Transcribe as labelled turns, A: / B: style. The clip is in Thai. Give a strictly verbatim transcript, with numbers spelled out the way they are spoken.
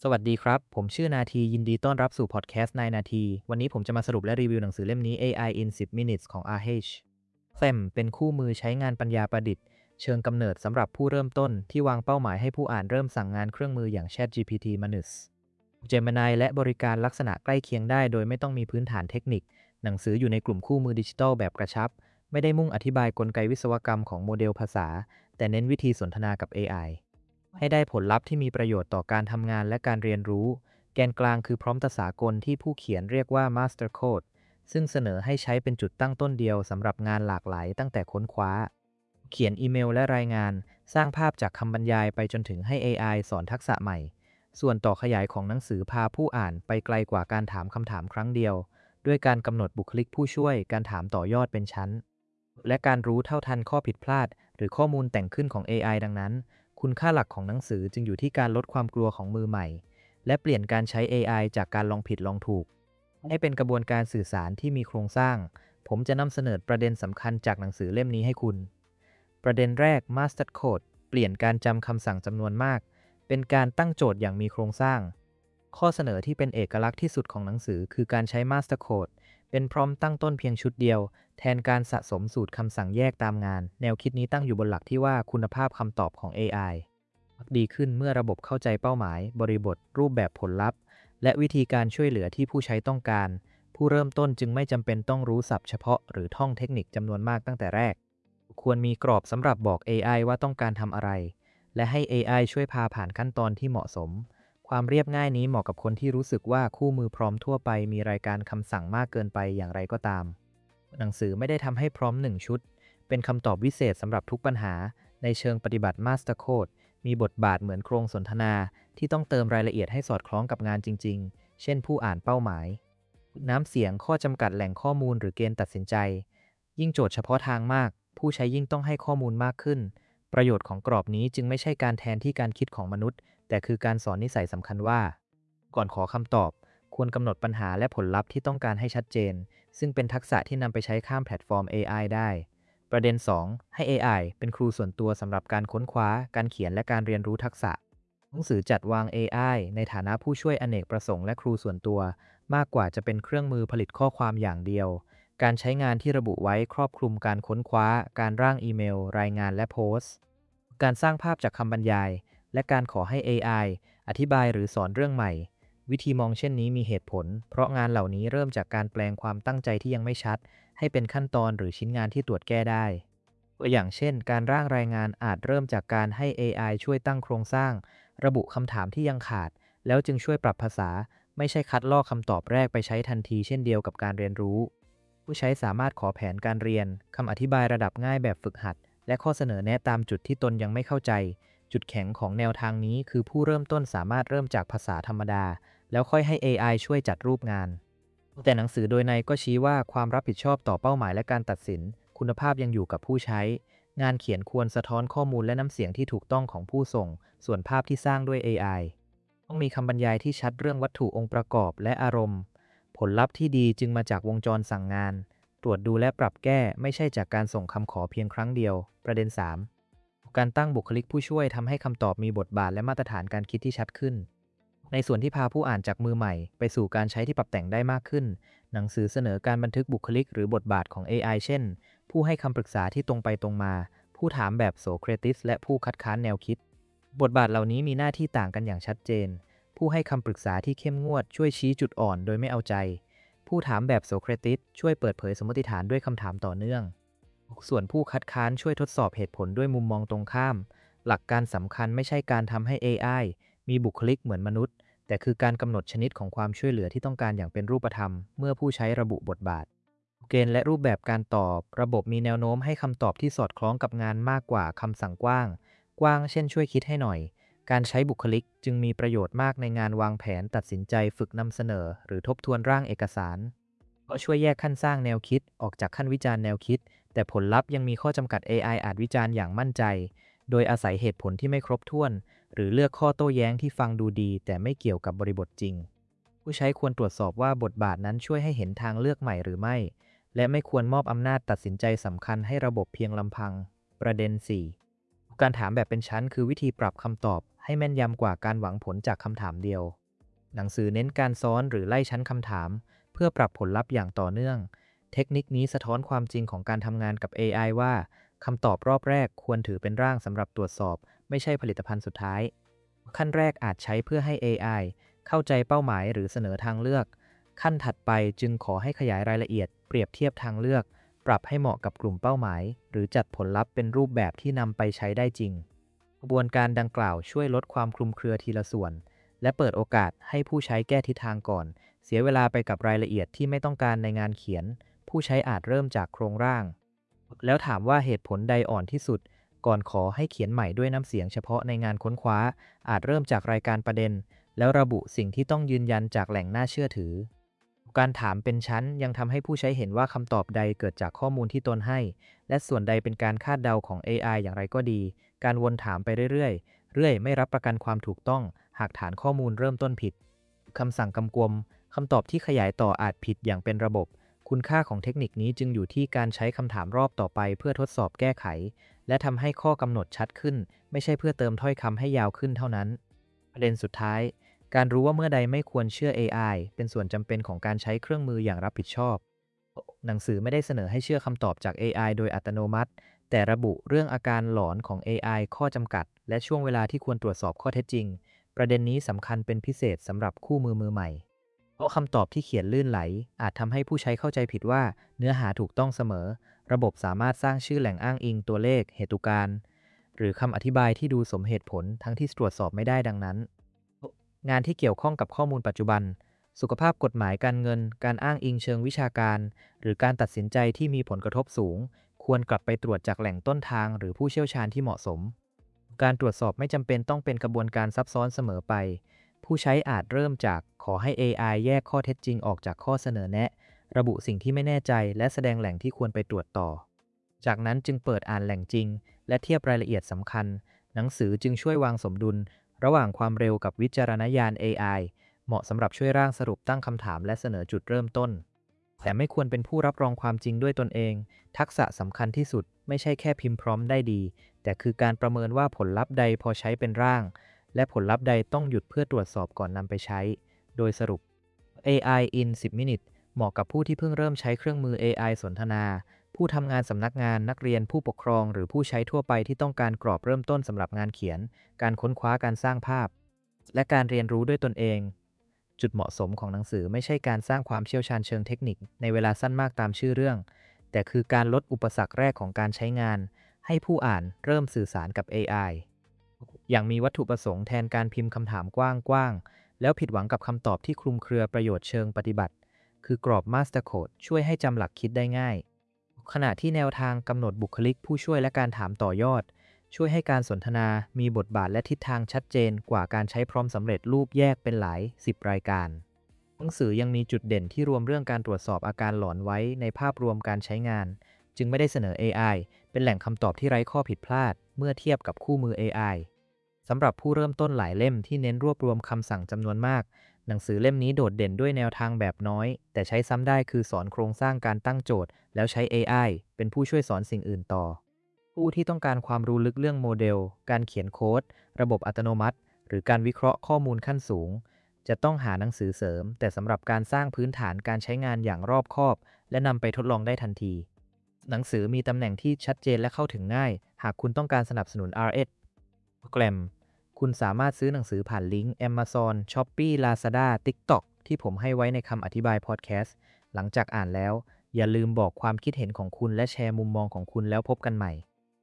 A: สวัสดีครับ ผมชื่อนาทียินดีต้อนรับสู่พอดแคสต์นายนาที วันนี้ผมจะมาสรุปและรีวิวหนังสือเล่มนี้ เอ ไอ in สิบ minutes ของ อาร์ เอช เอฟ เอ็ม เป็นคู่มือใช้งานปัญญาประดิษฐ์เชิงกำเนิดสำหรับผู้เริ่มต้นที่วางเป้าหมายให้ผู้อ่านเริ่มสั่งงานเครื่องมืออย่าง ChatGPT Manus Gemini และบริการลักษณะใกล้เคียงได้โดยไม่ต้องมีพื้นฐานเทคนิคหนังสืออยู่ในกลุ่มคู่มือดิจิทัลแบบกระชับไม่ได้มุ่งอธิบายกลไกวิศวกรรมของโมเดลภาษาแต่เน้นวิธีสนทนากับ เอ ไอ ให้ได้ผลลัพธ์ที่มีประโยชน์ต่อการทำงานและการเรียนรู้แกนกลางคือพร้อมตสากลที่ผู้เขียนเรียกว่า Master Code ซึ่งเสนอให้ใช้เป็นจุดตั้งต้นเดียวสำหรับงานหลากหลายตั้งแต่ค้นคว้าเขียนอีเมลและรายงานสร้างภาพจากคำบรรยายไปจนถึงให้ เอ ไอ สอนทักษะใหม่ส่วนต่อขยายของหนังสือพาผู้อ่านไปไกลกว่าการถามคำถามครั้งเดียวด้วยการกำหนดบุคลิกผู้ช่วยการถามต่อยอดเป็นชั้นและการรู้เท่าทันข้อผิดพลาดหรือข้อมูลแต่งขึ้นของ เอ ไอ ดังนั้นคุณค่าหลักของหนังสือจึงอยู่ที่การลดความกลัวของมือใหม่และเปลี่ยนการใช้ เอ ไอ จากการลองผิดลองถูกให้เป็นกระบวนการสื่อสารที่มีโครงสร้างผมจะนำเสนอประเด็นสำคัญจากหนังสือเล่มนี้ให้คุณประเด็นแรก Master Code เปลี่ยนการจำคำสั่งจำนวนมากเป็นการตั้งโจทย์อย่างมีโครงสร้างข้อเสนอที่เป็นเอกลักษณ์ที่สุดของหนังสือคือการใช้ Master Code เป็นพร้อมตั้งต้นเพียงชุดเดียวแทนการสะสมสูตรคำสั่งแยกตามงานแนวคิดนี้ตั้งอยู่บนหลักที่ว่าคุณภาพคำตอบของ เอ ไอ ดีขึ้นเมื่อระบบเข้าใจเป้าหมายบริบทรูปแบบผลลัพธ์และวิธีการช่วยเหลือที่ผู้ใช้ต้องการผู้เริ่มต้นจึงไม่จำเป็นต้องรู้ศัพท์เฉพาะหรือท่องเทคนิคจำนวนมากตั้งแต่แรกควรมีกรอบสำหรับบอก เอ ไอ ว่าต้องการทำอะไรและให้ เอ ไอ ช่วยพาผ่านขั้นตอนที่เหมาะสมความเรียบง่ายนี้เหมาะกับคนที่รู้สึกว่าคู่มือพร้อมทั่วไปมีรายการคำสั่งมากเกินไปอย่างไรก็ตามหนังสือไม่ได้ทำให้พร้อมหนึ่งชุดเป็นคำตอบวิเศษสำหรับทุกปัญหาในเชิงปฏิบัติ Master Code มีบทบาทเหมือนโครงสนทนาที่ต้องเติมรายละเอียดให้สอดคล้องกับงานจริงๆเช่นผู้อ่านเป้าหมายน้ำเสียงข้อจำกัดแหล่งข้อมูลหรือเกณฑ์ตัดสินใจยิ่งโจทย์เฉพาะทางมากผู้ใช้ยิ่งต้องให้ข้อมูลมากขึ้นประโยชน์ของกรอบนี้จึงไม่ใช่การแทนที่การคิดของมนุษย์แต่คือการสอนนิสัยสำคัญว่าก่อนขอคำตอบควรกำหนดปัญหาและผลลัพธ์ที่ต้องการให้ชัดเจนซึ่งเป็นทักษะที่นำไปใช้ข้ามแพลตฟอร์ม เอ ไอ ได้ประเด็น สอง ให้ เอ ไอ เป็นครูส่วนตัวสำหรับการค้นคว้าการเขียนและการเรียนรู้ทักษะหนังสือจัดวาง เอ ไอ ในฐานะผู้ช่วยอเนกประสงค์และครูส่วนตัวมากกว่าจะเป็นเครื่องมือผลิตข้อความอย่างเดียวการใช้งานที่ระบุไว้ครอบคลุมการค้นคว้าการร่างอีเมลรายงานและโพสต์การสร้างภาพจากคำบรรยายและการขอให้ เอ ไอ อธิบายหรือสอนเรื่องใหม่วิธีมองเช่นนี้มีเหตุผลเพราะงานเหล่านี้เริ่มจากการแปลงความตั้งใจที่ยังไม่ชัดให้เป็นขั้นตอนหรือชิ้นงานที่ตรวจแก้ได้ตัวอย่างเช่นการร่างรายงานอาจเริ่มจากการให้ เอ ไอ ช่วยตั้งโครงสร้างระบุคำถามที่ยังขาดแล้วจึงช่วยปรับภาษาไม่ใช่คัดลอกคำตอบแรกไปใช้ทันทีเช่นเดียวกับการเรียนรู้ผู้ใช้สามารถขอแผนการเรียนคำอธิบายระดับง่ายแบบฝึกหัดและข้อเสนอแนะตามจุดที่ตนยังไม่เข้าใจจุดแข็งของแนวทางนี้คือผู้เริ่มต้นสามารถเริ่มจากภาษาธรรมดาแล้วค่อยให้ เอ ไอ ช่วยจัดรูปงานแต่หนังสือโดยในก็ชี้ว่าความรับผิดชอบต่อเป้าหมายและการตัดสินคุณภาพยังอยู่กับผู้ใช้งานเขียนควรสะท้อนข้อมูลและน้ำเสียงที่ถูกต้องของผู้ส่งส่วนภาพที่สร้างด้วย เอ ไอ ต้องมีคำบรรยายที่ชัดเรื่องวัตถุองค์ประกอบและอารมณ์ผลลัพธ์ที่ดีจึงมาจากวงจรสั่งงานตรวจดูและปรับแก้ไม่ใช่จากการส่งคำขอเพียงครั้งเดียวประเด็น สาม การตั้งบุคลิกผู้ช่วยทำให้คำตอบมีบทบาทและมาตรฐานการคิดที่ชัดขึ้นในส่วนที่พาผู้อ่านจากมือใหม่ไปสู่การใช้ที่ปรับแต่งได้มากขึ้นหนังสือเสนอการบันทึกบุคลิกหรือบทบาทของ เอ ไอ เช่นผู้ให้คำปรึกษาที่ตรงไปตรงมาผู้ถามแบบโสเครติสและผู้คัดค้านแนวคิดบทบาทเหล่านี้มีหน้าที่ต่างกันอย่างชัดเจนผู้ให้คำปรึกษาที่เข้มงวดช่วยชี้จุดอ่อนโดยไม่เอาใจผู้ถามแบบโสเครติสช่วยเปิดเผยสมมติฐานด้วยคำถามต่อเนื่องส่วนผู้คัดค้านช่วยทดสอบเหตุผลด้วยมุมมองตรงข้ามหลักการสำคัญไม่ใช่การทำให้ เอ ไอ มีบุคลิกเหมือนมนุษย์แต่คือการกำหนดชนิดของความช่วยเหลือที่ต้องการอย่างเป็นรูปธรรมเมื่อผู้ใช้ระบุบทบาทเกณฑ์และรูปแบบการตอบระบบมีแนวโน้มให้คำตอบที่สอดคล้องกับงานมากกว่าคำสั่งกว้างกว้างเช่นช่วยคิดให้หน่อยการใช้บุคลิกจึงมีประโยชน์มากในงานวางแผนตัดสินใจฝึกนำเสนอหรือทบทวนร่างเอกสารเพราะช่วยแยกขั้นสร้างแนวคิดออกจากขั้นวิจารณ์แนวคิดแต่ผลลัพธ์ยังมีข้อจำกัด เอ ไอ อาจวิจารณ์อย่างมั่นใจโดยอาศัยเหตุผลที่ไม่ครบถ้วนหรือเลือกข้อโต้แย้งที่ฟังดูดีแต่ไม่เกี่ยวกับบริบทจริงผู้ใช้ควรตรวจสอบว่าบทบาทนั้นช่วยให้เห็นทางเลือกใหม่หรือไม่และไม่ควรมอบอำนาจตัดสินใจสำคัญให้ระบบเพียงลำพังประเด็น สี่ การถามแบบเป็นชั้นคือวิธีปรับคำตอบให้แม่นยำกว่าการหวังผลจากคำถามเดียวหนังสือเน้นการซ้อนหรือไล่ชั้นคำถามเพื่อปรับผลลัพธ์อย่างต่อเนื่องเทคนิคนี้สะท้อนความจริงของการทำงานกับ เอ ไอ ว่าคำตอบรอบแรกควรถือเป็นร่างสำหรับตรวจสอบไม่ใช่ผลิตภัณฑ์สุดท้ายขั้นแรกอาจใช้เพื่อให้ เอ ไอ เข้าใจเป้าหมายหรือเสนอทางเลือกขั้นถัดไปจึงขอให้ขยายรายละเอียดเปรียบเทียบทางเลือกปรับให้เหมาะกับกลุ่มเป้าหมายหรือจัดผลลัพธ์เป็นรูปแบบที่นำไปใช้ได้จริงกระบวนการดังกล่าวช่วยลดความคลุมเครือทีละส่วนและเปิดโอกาสให้ผู้ใช้แก้ทิศทางก่อนเสียเวลาไปกับรายละเอียดที่ไม่ต้องการในงานเขียนผู้ใช้อาจเริ่มจากโครงร่างแล้วถามว่าเหตุผลใดอ่อนที่สุดก่อนขอให้เขียนใหม่ด้วยน้ำเสียงเฉพาะในงานค้นคว้าอาจเริ่มจากรายการประเด็นแล้วระบุสิ่งที่ต้องยืนยันจากแหล่งน่าเชื่อถือการถามเป็นชั้นยังทำให้ผู้ใช้เห็นว่าคำตอบใดเกิดจากข้อมูลที่ตนให้และส่วนใดเป็นการคาดเดาของ เอ ไอ อย่างไรก็ดีการวนถามไปเรื่อยๆเรื่อยไม่รับประกันความถูกต้องหากฐานข้อมูลเริ่มต้นผิดคำสั่งกำกวมคำตอบที่ขยายต่ออาจผิดอย่างเป็นระบบคุณค่าของเทคนิคนี้จึงอยู่ที่การใช้คำถามรอบต่อไปเพื่อทดสอบแก้ไขและทำให้ข้อกำหนดชัดขึ้นไม่ใช่เพื่อเติมถ้อยคำให้ยาวขึ้นเท่านั้นประเด็นสุดท้ายการรู้ว่าเมื่อใดไม่ควรเชื่อ เอ ไอ เป็นส่วนจำเป็นของการใช้เครื่องมืออย่างรับผิดชอบหนังสือไม่ได้เสนอให้เชื่อคำตอบจาก เอ ไอ โดยอัตโนมัติแต่ระบุเรื่องอาการหลอนของ เอ ไอ ข้อจำกัดและช่วงเวลาที่ควรตรวจสอบข้อเท็จจริงประเด็นนี้สำคัญเป็นพิเศษสำหรับคู่มือมือใหม่เพราะคำตอบที่เขียนลื่นไหลอาจทำให้ผู้ใช้เข้าใจผิดว่าเนื้อหาถูกต้องเสมอระบบสามารถสร้างชื่อแหล่งอ้างอิงตัวเลขเหตุการณ์หรือคำอธิบายที่ดูสมเหตุผลทั้งที่ตรวจสอบไม่ได้ดังนั้นงานที่เกี่ยวข้องกับข้อมูลปัจจุบันสุขภาพกฎหมายการเงินการอ้างอิงเชิงวิชาการหรือการตัดสินใจที่มีผลกระทบสูงควรกลับไปตรวจจากแหล่งต้นทางหรือผู้เชี่ยวชาญที่เหมาะสมการตรวจสอบไม่จำเป็นต้องเป็นกระบวนการซับซ้อนเสมอไปผู้ใช้อาจเริ่มจากขอให้ เอ ไอ แยกข้อเท็จจริงออกจากข้อเสนอแนะระบุสิ่งที่ไม่แน่ใจและแสดงแหล่งที่ควรไปตรวจต่อจากนั้นจึงเปิดอ่านแหล่งจริงและเทียบรายละเอียดสำคัญหนังสือจึงช่วยวางสมดุลระหว่างความเร็วกับวิจารณญาณ เอ ไอ เหมาะสำหรับช่วยร่างสรุปตั้งคำถามและเสนอจุดเริ่มต้นแต่ไม่ควรเป็นผู้รับรองความจริงด้วยตนเองทักษะสำคัญที่สุดไม่ใช่แค่พิมพ์พร้อมได้ดีแต่คือการประเมินว่าผลลัพธ์ใดพอใช้เป็นร่างและผลลัพธ์ใดต้องหยุดเพื่อตรวจสอบก่อนนำไปใช้โดยสรุป เอ ไอ in สิบ minutes เหมาะกับผู้ที่เพิ่งเริ่มใช้เครื่องมือ เอ ไอ สนทนาผู้ทำงานสำนักงานนักเรียนผู้ปกครองหรือผู้ใช้ทั่วไปที่ต้องการกรอบเริ่มต้นสำหรับงานเขียนการค้นคว้าการสร้างภาพและการเรียนรู้ด้วยตนเองจุดเหมาะสมของหนังสือไม่ใช่การสร้างความเชี่ยวชาญเชิงเทคนิคในเวลาสั้นมากตามชื่อเรื่องแต่คือการลดอุปสรรคแรกของการใช้งานให้ผู้อ่านเริ่มสื่อสารกับ เอ ไอ อย่างมีวัตถุประสงค์แทนการพิมพ์คำถามกว้างๆแล้วผิดหวังกับคำตอบที่คลุมเครือประโยชน์เชิงปฏิบัติคือกรอบ Master Code ช่วยให้จำหลักคิดได้ง่ายขณะที่แนวทางกำหนดบุคลิกผู้ช่วยและการถามต่อยอดช่วยให้การสนทนามีบทบาทและทิศทางชัดเจนกว่าการใช้พร้อมสำเร็จรูปแยกเป็นหลายสิบรายการหนังสือยังมีจุดเด่นที่รวมเรื่องการตรวจสอบอาการหลอนไว้ในภาพรวมการใช้งานจึงไม่ได้เสนอ เอ ไอ เป็นแหล่งคำตอบที่ไร้ข้อผิดพลาดเมื่อเทียบกับคู่มือ เอ ไอ สำหรับผู้เริ่มต้นหลายเล่มที่เน้นรวบรวมคำสั่งจำนวนมากหนังสือเล่มนี้โดดเด่นด้วยแนวทางแบบน้อยแต่ใช้ซ้ำได้คือสอนโครงสร้างการตั้งโจทย์แล้วใช้ เอ ไอ เป็นผู้ช่วยสอนสิ่งอื่นต่อผู้ที่ต้องการความรู้ลึกเรื่องโมเดลการเขียนโค้ดระบบอัตโนมัติหรือการวิเคราะห์ข้อมูลขั้นสูงจะต้องหาหนังสือเสริมแต่สำหรับการสร้างพื้นฐานการใช้งานอย่างรอบคอบและนำไปทดลองได้ทันทีหนังสือมีตำแหน่งที่ชัดเจนและเข้าถึงง่ายหากคุณต้องการสนับสนุน อาร์ เอส โปรแกรมคุณสามารถซื้อหนังสือผ่านลิงก์ Amazon, Shopee, Lazada, TikTok ที่ผมให้ไว้ในคำอธิบายพอดแคสต์หลังจากอ่านแล้วอย่าลืมบอกความคิดเห็นของคุณและแชร์มุมมองของคุณแล้วพบกันใหม่